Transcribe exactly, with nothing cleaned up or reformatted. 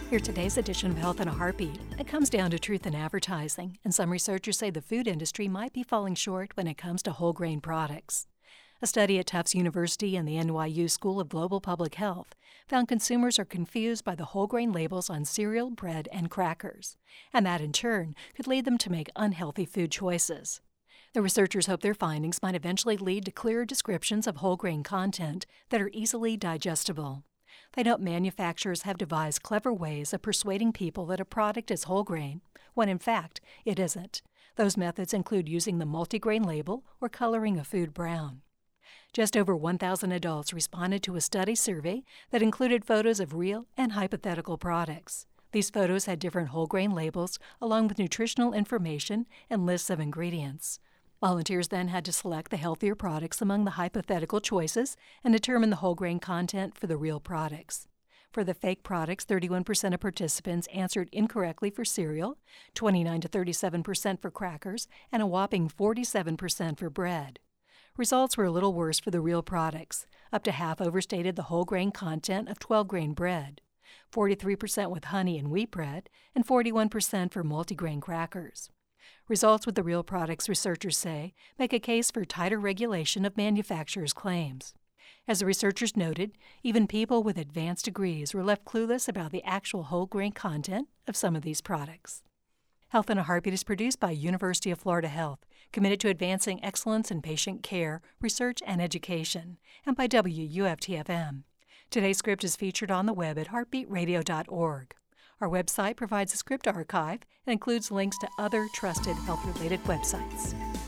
Here's today's edition of Health in a Heartbeat. It comes down to truth in advertising, and some researchers say the food industry might be falling short when it comes to whole grain products. A study at Tufts University and the N Y U School of Global Public Health found consumers are confused by the whole grain labels on cereal, bread, and crackers, and that in turn could lead them to make unhealthy food choices. The researchers hope their findings might eventually lead to clearer descriptions of whole grain content that are easily digestible. They note manufacturers have devised clever ways of persuading people that a product is whole grain, when in fact it isn't. Those methods include using the multigrain label or coloring a food brown. Just over one thousand adults responded to a study survey that included photos of real and hypothetical products. These photos had different whole grain labels along with nutritional information and lists of ingredients. Volunteers then had to select the healthier products among the hypothetical choices and determine the whole grain content for the real products. For the fake products, thirty-one percent of participants answered incorrectly for cereal, twenty-nine to thirty-seven percent for crackers, and a whopping forty-seven percent for bread. Results were a little worse for the real products. Up to half overstated the whole grain content of twelve grain bread, forty-three percent with honey and wheat bread, and forty-one percent for multigrain crackers. Results with the real products, researchers say, make a case for tighter regulation of manufacturers' claims. As the researchers noted, even people with advanced degrees were left clueless about the actual whole grain content of some of these products. Health in a Heartbeat is produced by University of Florida Health, committed to advancing excellence in patient care, research, and education, and by W U F T F M. Today's script is featured on the web at heartbeat radio dot org. Our website provides a script archive and includes links to other trusted health-related websites.